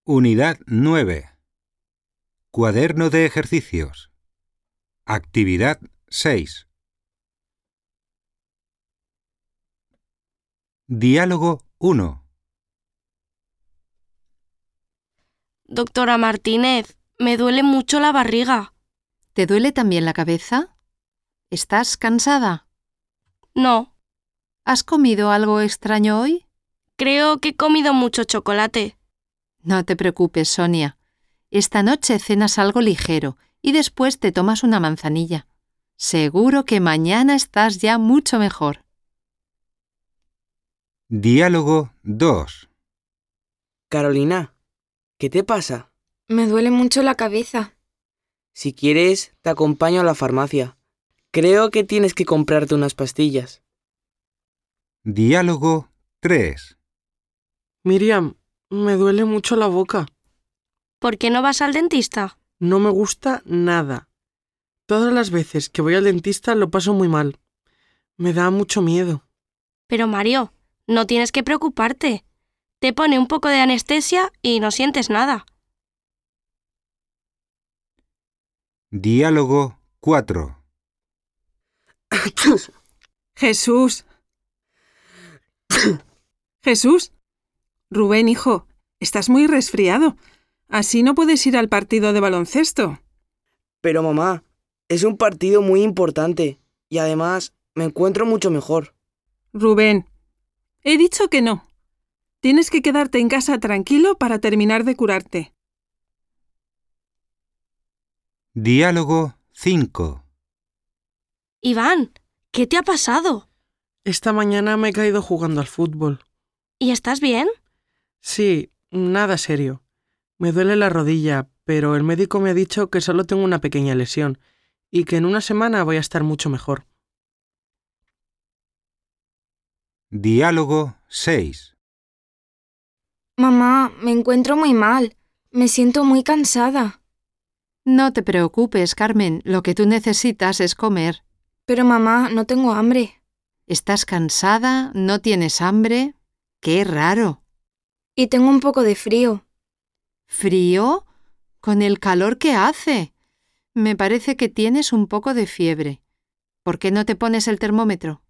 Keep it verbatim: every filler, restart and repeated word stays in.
Unidad nueve. Cuaderno de ejercicios. Actividad seis. Diálogo uno. Doctora Martínez, me duele mucho la barriga. ¿Te duele también la cabeza? ¿Estás cansada? No, ¿Has comido algo extraño hoy? creo que he comido mucho chocolate. No te preocupes, Sonia. Esta noche cenas algo ligero y después te tomas una manzanilla. Seguro que mañana estás ya mucho mejor. Diálogo dos. Carolina, ¿qué te pasa? Me duele mucho la cabeza. Si quieres, te acompaño a la farmacia. Creo que tienes que comprarte unas pastillas. Diálogo tres. Miriam, me duele mucho la boca. ¿Por qué no vas al dentista? No me gusta nada. Todas las veces que voy al dentista lo paso muy mal. Me da mucho miedo. Pero Mario, no tienes que preocuparte. Te pone un poco de anestesia y no sientes nada. Diálogo cuatro. Jesús. Jesús. Rubén, hijo, estás muy resfriado. Así no puedes ir al partido de baloncesto. Pero mamá, es un partido muy importante y además me encuentro mucho mejor. Rubén, he dicho que no. Tienes que quedarte en casa tranquilo para terminar de curarte. Diálogo cinco. Iván, ¿qué te ha pasado? Esta mañana me he caído jugando al fútbol. ¿Y estás bien? Sí, nada serio. Me duele la rodilla, pero el médico me ha dicho que solo tengo una pequeña lesión y que en una semana voy a estar mucho mejor. Diálogo seis. Mamá, me encuentro muy mal. Me siento muy cansada. No te preocupes, Carmen. Lo que tú necesitas es comer. Pero mamá, no tengo hambre. ¿Estás cansada? ¿No tienes hambre? ¡Qué raro! Y tengo un poco de frío. ¿Frío? ¿Con el calor que hace? Me parece que tienes un poco de fiebre. ¿Por qué no te pones el termómetro?